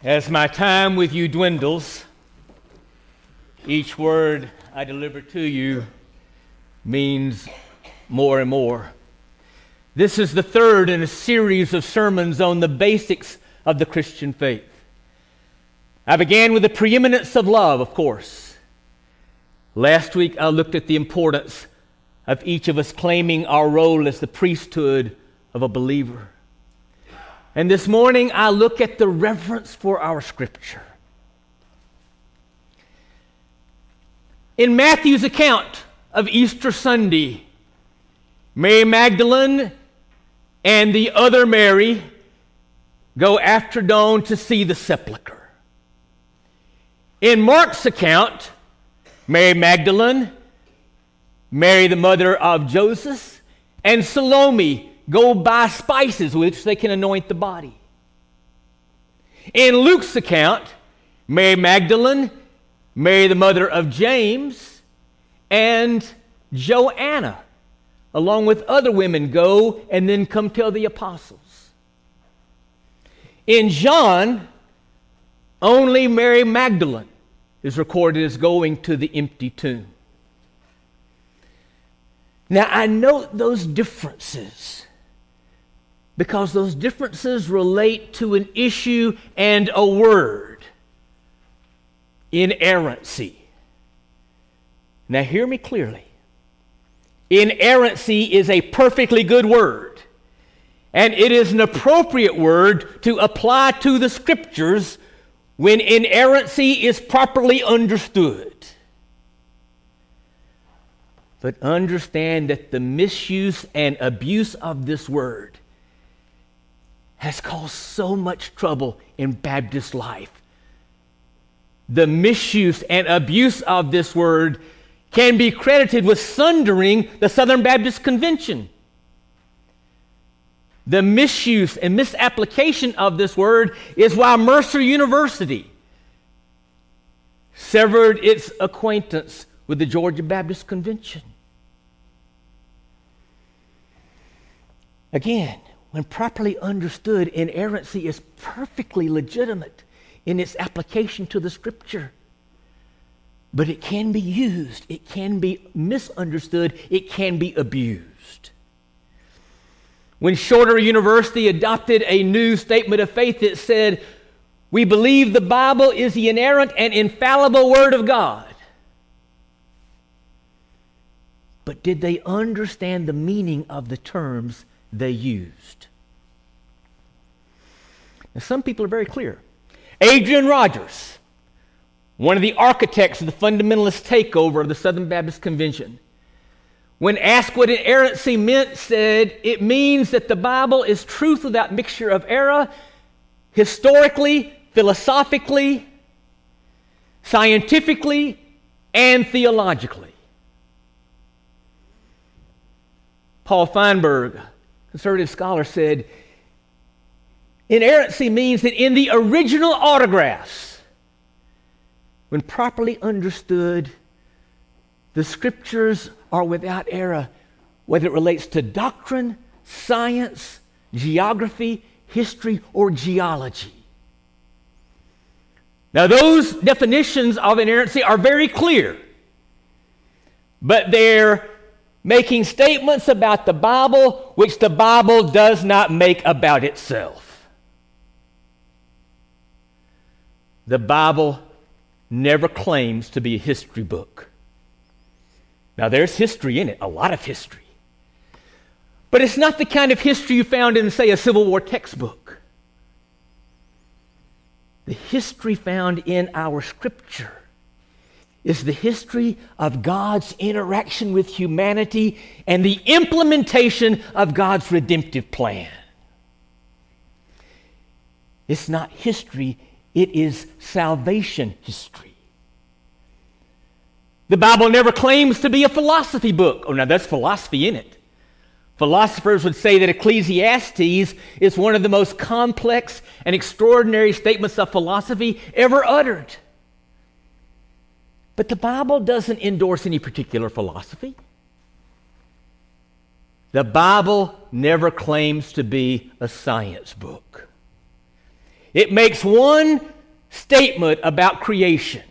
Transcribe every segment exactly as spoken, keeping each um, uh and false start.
As my time with you dwindles, each word I deliver to you means more and more. This is the third in a series of sermons on the basics of the Christian faith. I began with the preeminence of love, of course. Last week I looked at the importance of each of us claiming our role as the priesthood of a believer. And this morning I look at the reverence for our Scripture. In Matthew's account of Easter Sunday, Mary Magdalene and the other Mary go after dawn to see the sepulchre. In Mark's account, Mary Magdalene, Mary the mother of Joseph, and Salome go buy spices with which they can anoint the body. In Luke's account, Mary Magdalene, Mary the mother of James, and Joanna, along with other women, go and then come tell the apostles. In John, only Mary Magdalene is recorded as going to the empty tomb. Now, I note those differences because those differences relate to an issue and a word: inerrancy. Now, hear me clearly. Inerrancy is a perfectly good word, and it is an appropriate word to apply to the Scriptures when inerrancy is properly understood. But understand that the misuse and abuse of this word has caused so much trouble in Baptist life. The misuse and abuse of this word can be credited with sundering the Southern Baptist Convention. The misuse and misapplication of this word is why Mercer University severed its acquaintance with the Georgia Baptist Convention. Again, when properly understood, inerrancy is perfectly legitimate in its application to the Scripture. But it can be used, it can be misunderstood, it can be abused. When Shorter University adopted a new statement of faith, it said, "We believe the Bible is the inerrant and infallible Word of God." But did they understand the meaning of the terms they used? Now, some people are very clear. Adrian Rogers, one of the architects of the fundamentalist takeover of the Southern Baptist Convention, when asked what inerrancy meant, said, "It means that the Bible is truth without mixture of error, historically, philosophically, scientifically, and theologically." Paul Feinberg, conservative scholar, said, "Inerrancy means that in the original autographs, when properly understood, the Scriptures are without error, whether it relates to doctrine, science, geography, history, or geology." Now, those definitions of inerrancy are very clear, but they're making statements about the Bible which the Bible does not make about itself. The Bible never claims to be a history book. Now, there's history in it, a lot of history. But it's not the kind of history you found in, say, a Civil War textbook. The history found in our Scripture is the history of God's interaction with humanity and the implementation of God's redemptive plan. It's not history, it is salvation history. The Bible never claims to be a philosophy book. Oh, now there's philosophy in it. Philosophers would say that Ecclesiastes is one of the most complex and extraordinary statements of philosophy ever uttered. But the Bible doesn't endorse any particular philosophy. The Bible never claims to be a science book. It makes one statement about creation.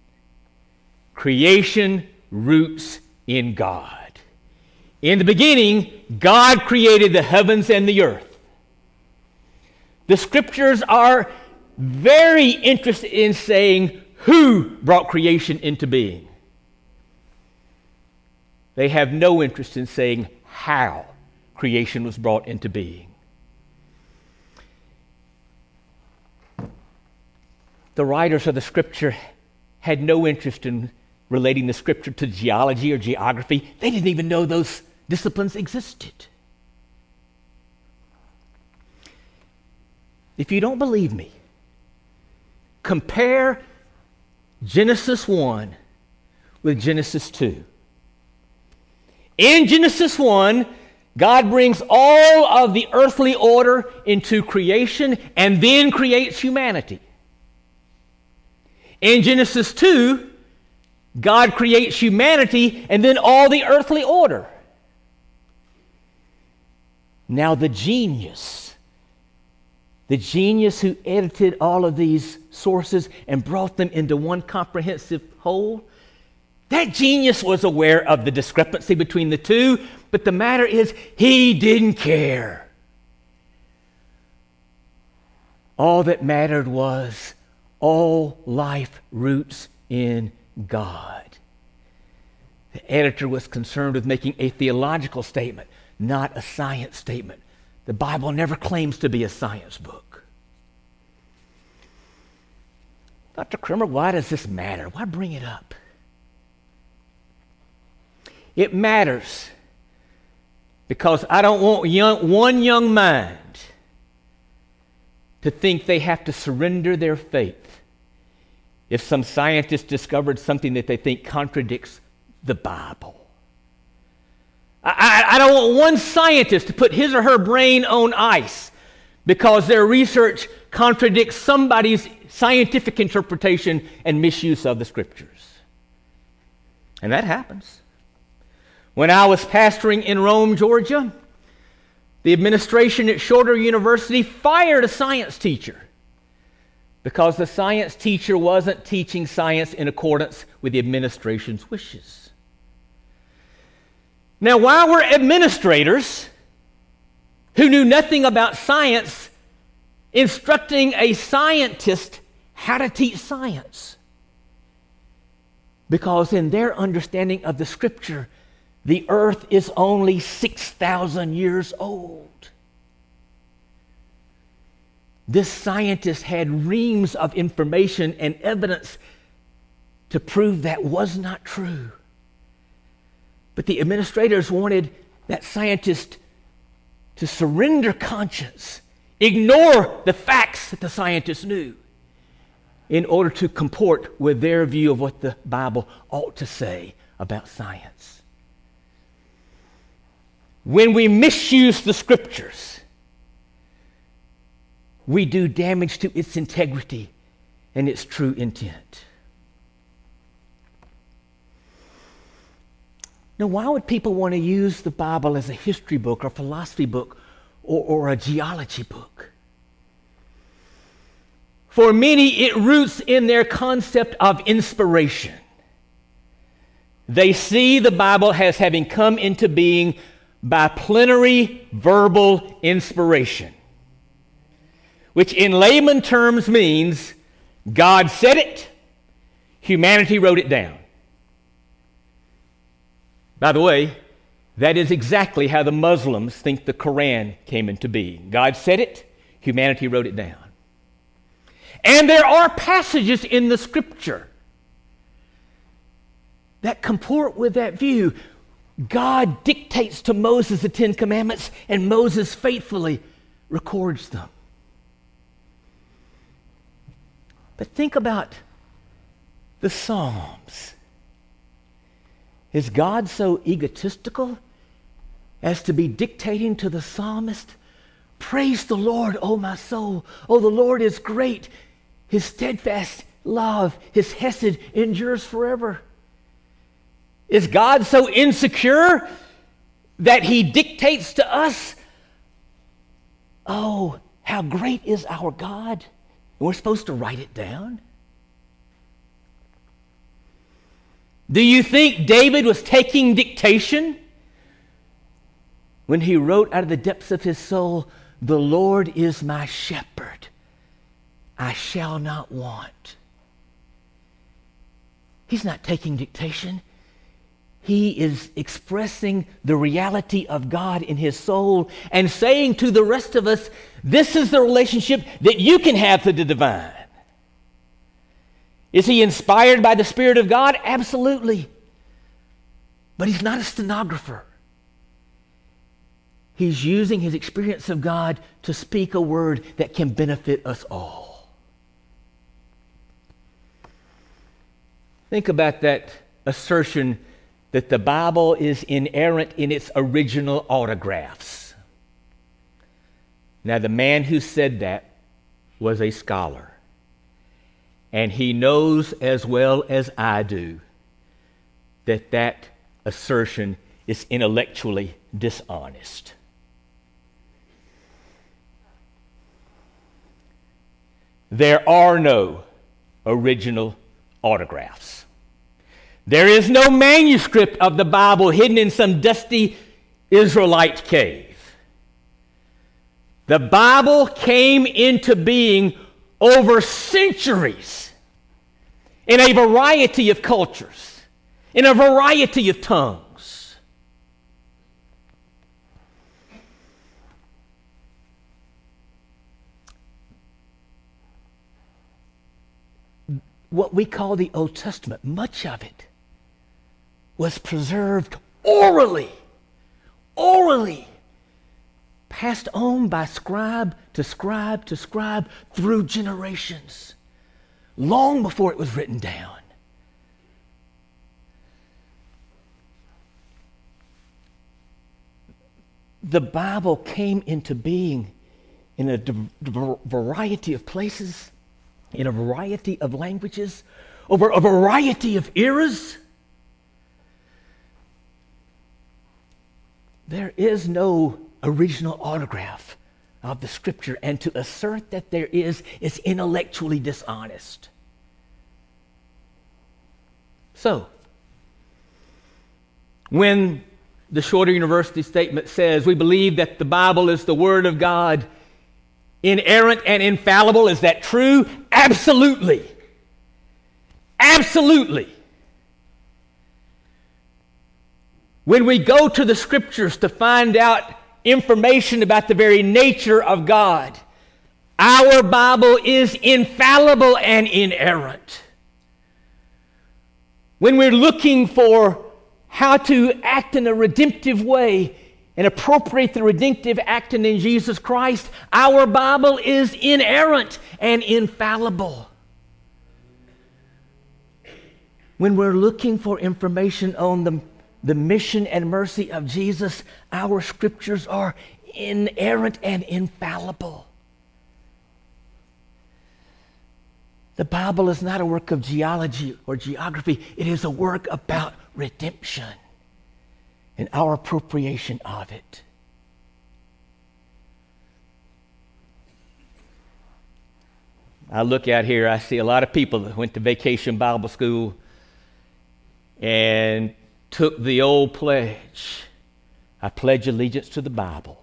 Creation roots in God. In the beginning, God created the heavens and the earth. The scriptures are very interested in saying who brought creation into being. They have no interest in saying how creation was brought into being. The writers of the scripture had no interest in relating the scripture to geology or geography. They didn't even know those disciplines existed. If you don't believe me, compare Genesis one with Genesis two. In Genesis one, God brings all of the earthly order into creation and then creates humanity. In Genesis two, God creates humanity and then all the earthly order. Now the genius, the genius who edited all of these sources and brought them into one comprehensive whole, that genius was aware of the discrepancy between the two, but the matter is, he didn't care. All that mattered was all life roots in God. The editor was concerned with making a theological statement, not a science statement. The Bible never claims to be a science book. Doctor Krimmer, why does this matter? Why bring it up? It matters because I don't want young, one young mind to think they have to surrender their faith if some scientist discovered something that they think contradicts the Bible. I, I, I don't want one scientist to put his or her brain on ice because their research contradicts somebody's scientific interpretation and misuse of the scriptures. And that happens. When I was pastoring in Rome, Georgia, the administration at Shorter University fired a science teacher because the science teacher wasn't teaching science in accordance with the administration's wishes. Now, why were administrators who knew nothing about science instructing a scientist how to teach science? Because in their understanding of the scripture, the earth is only six thousand years old. This scientist had reams of information and evidence to prove that was not true. But the administrators wanted that scientist to surrender conscience, ignore the facts that the scientist knew, in order to comport with their view of what the Bible ought to say about science. When we misuse the scriptures, we do damage to its integrity and its true intent. Now, why would people want to use the Bible as a history book or philosophy book or, or a geology book? For many, it roots in their concept of inspiration. They see the Bible as having come into being by plenary verbal inspiration, which in layman terms means God said it, humanity wrote it down. By the way, that is exactly how the Muslims think the Quran came into being. God said it, humanity wrote it down. And there are passages in the scripture that comport with that view. God dictates to Moses the Ten Commandments, and Moses faithfully records them. But think about the Psalms. Is God so egotistical as to be dictating to the psalmist, "Praise the Lord, O my soul. Oh, the Lord is great. His steadfast love, his hesed endures forever"? Is God so insecure that he dictates to us, "Oh, how great is our God"? we're supposed to write it down? Do you think David was taking dictation when he wrote out of the depths of his soul, "The Lord is my shepherd, I shall not want"? He's not taking dictation. He is expressing the reality of God in his soul and saying to the rest of us, this is the relationship that you can have to the divine. Is he inspired by the Spirit of God? Absolutely. But he's not a stenographer. He's using his experience of God to speak a word that can benefit us all. Think about that assertion that the Bible is inerrant in its original autographs. Now, the man who said that was a scholar. And he knows as well as I do that that assertion is intellectually dishonest. There are no original autographs. There is no manuscript of the Bible hidden in some dusty Israelite cave. The Bible came into being over centuries in a variety of cultures, in a variety of tongues. What we call the Old Testament, much of it was preserved orally, orally, passed on by scribe to scribe to scribe through generations, long before it was written down. The Bible came into being in a d- d- variety of places, in a variety of languages, over a variety of eras. There is no original autograph of the Scripture, and to assert that there is is intellectually dishonest. So, when the Shorter University Statement says we believe that the Bible is the Word of God, inerrant and infallible, is that true? Absolutely. Absolutely. When we go to the Scriptures to find out information about the very nature of God, our Bible is infallible and inerrant. When we're looking for how to act in a redemptive way and appropriate the redemptive acting in Jesus Christ, our Bible is inerrant and infallible. When we're looking for information on the, the mission and mercy of Jesus, our Scriptures are inerrant and infallible. The Bible is not a work of geology or geography. It is a work about redemption and our appropriation of it. I look out here, I see a lot of people that went to Vacation Bible School and took the old pledge. I pledge allegiance to the Bible.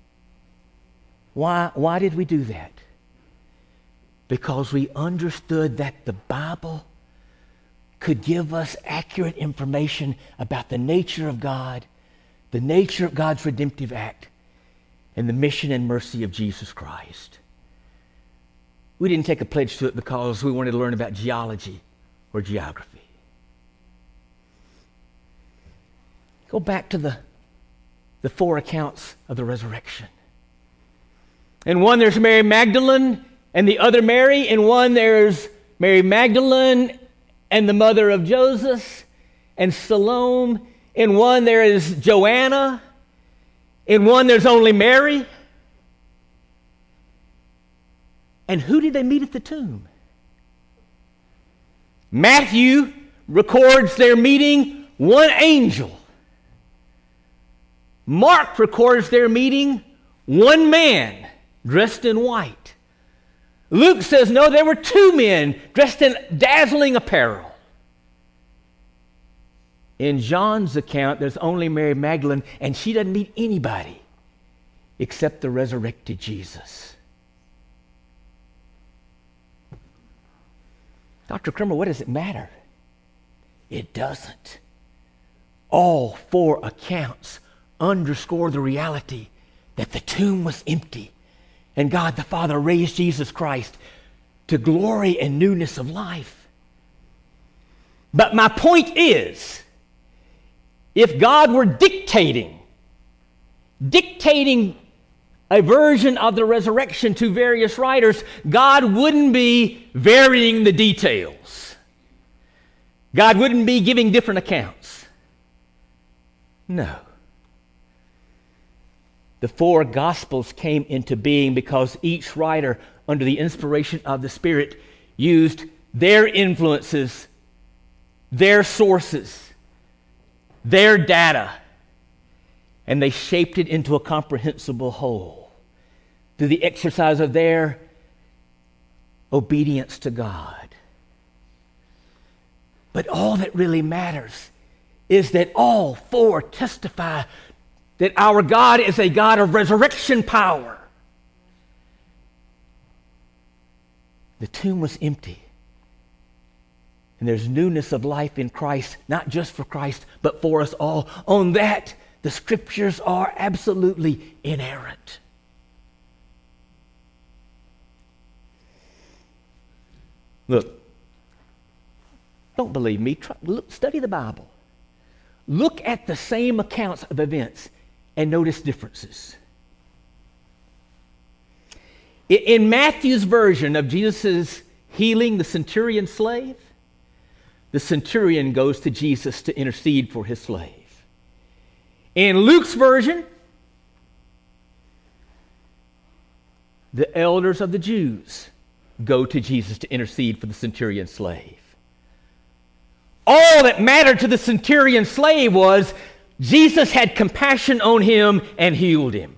Why, why did we do that? Because we understood that the Bible could give us accurate information about the nature of God, the nature of God's redemptive act, and the mission and mercy of Jesus Christ. We didn't take a pledge to it because we wanted to learn about geology or geography. Go back to the, the four accounts of the resurrection. In one, there's Mary Magdalene and the other Mary. In one, there's Mary Magdalene and the mother of Joseph and Salome. In one, there is Joanna. In one, there's only Mary. And who did they meet at the tomb? Matthew records their meeting one angel. Mark records their meeting one man dressed in white. Luke says, no, there were two men dressed in dazzling apparel. In John's account, there's only Mary Magdalene, and she doesn't meet anybody except the resurrected Jesus. Doctor Krimmer, what does it matter? It doesn't. All four accounts underscore the reality that the tomb was empty and God the Father raised Jesus Christ to glory and newness of life. But my point is, if God were dictating, dictating a version of the resurrection to various writers, God wouldn't be varying the details. God wouldn't be giving different accounts. No. The four Gospels came into being because each writer, under the inspiration of the Spirit, used their influences, their sources, their data, and they shaped it into a comprehensible whole through the exercise of their obedience to God. But all that really matters is that all four testify that our God is a God of resurrection power. The tomb was empty. And there's newness of life in Christ, not just for Christ, but for us all. On that, the Scriptures are absolutely inerrant. Look, don't believe me. Try, look, study the Bible. Look at the same accounts of events and notice differences. In Matthew's version of Jesus' healing the centurion slave, the centurion goes to Jesus to intercede for his slave. In Luke's version, the elders of the Jews go to Jesus to intercede for the centurion slave. All that mattered to the centurion slave was Jesus had compassion on him and healed him.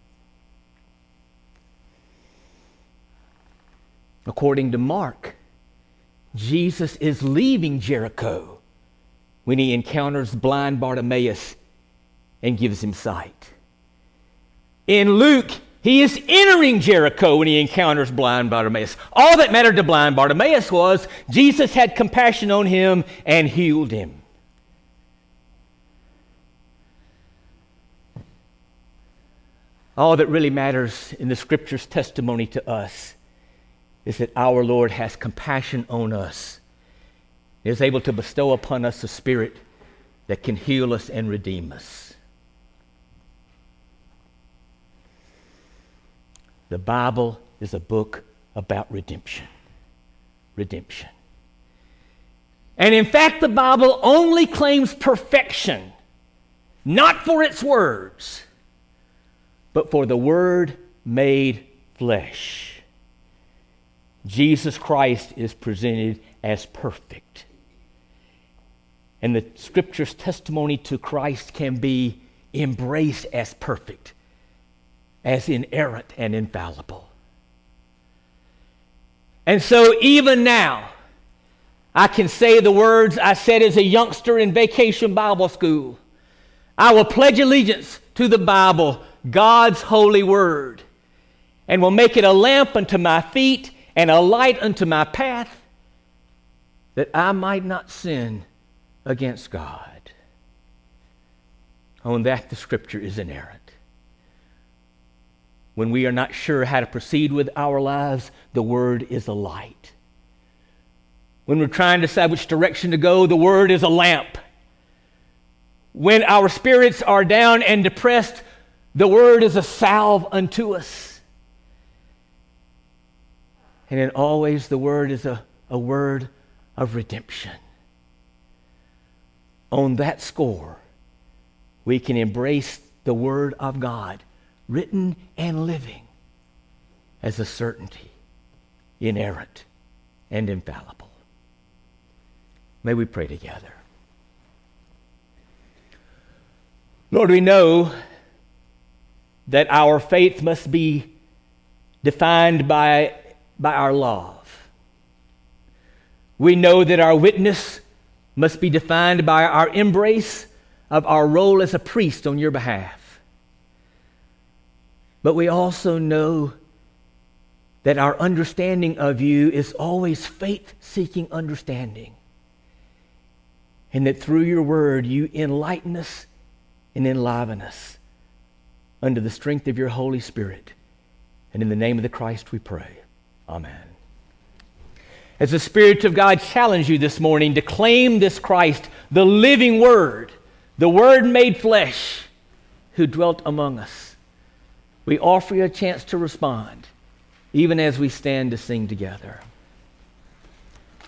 According to Mark, Jesus is leaving Jericho when he encounters blind Bartimaeus and gives him sight. In Luke, he is entering Jericho when he encounters blind Bartimaeus. All that mattered to blind Bartimaeus was Jesus had compassion on him and healed him. All that really matters in the Scripture's testimony to us is that our Lord has compassion on us, is able to bestow upon us a Spirit that can heal us and redeem us. The Bible is a book about redemption. Redemption. And in fact, the Bible only claims perfection, not for its words, but for the Word made flesh. Jesus Christ is presented as perfect. And the Scripture's testimony to Christ can be embraced as perfect, as inerrant and infallible. And so even now, I can say the words I said as a youngster in Vacation Bible School. I will pledge allegiance to the Bible, God's holy word, and will make it a lamp unto my feet and a light unto my path, that I might not sin against God. On that, the Scripture is inerrant. When we are not sure how to proceed with our lives, the Word is a light. When we're trying to decide which direction to go, the Word is a lamp. When our spirits are down and depressed, the Word is a salve unto us. And then always the Word is a, a word of redemption. On that score, we can embrace the Word of God, written and living, as a certainty, inerrant and infallible. May we pray together. Lord, we know that our faith must be defined by by our love. We know that our witness must be defined by our embrace of our role as a priest on your behalf. But we also know that our understanding of you is always faith-seeking understanding, and that through your word you enlighten us and enliven us under the strength of your Holy Spirit. And in the name of the Christ we pray. Amen. As the Spirit of God challenge you this morning to claim this Christ, the living Word, the Word made flesh, who dwelt among us, we offer you a chance to respond, even as we stand to sing together.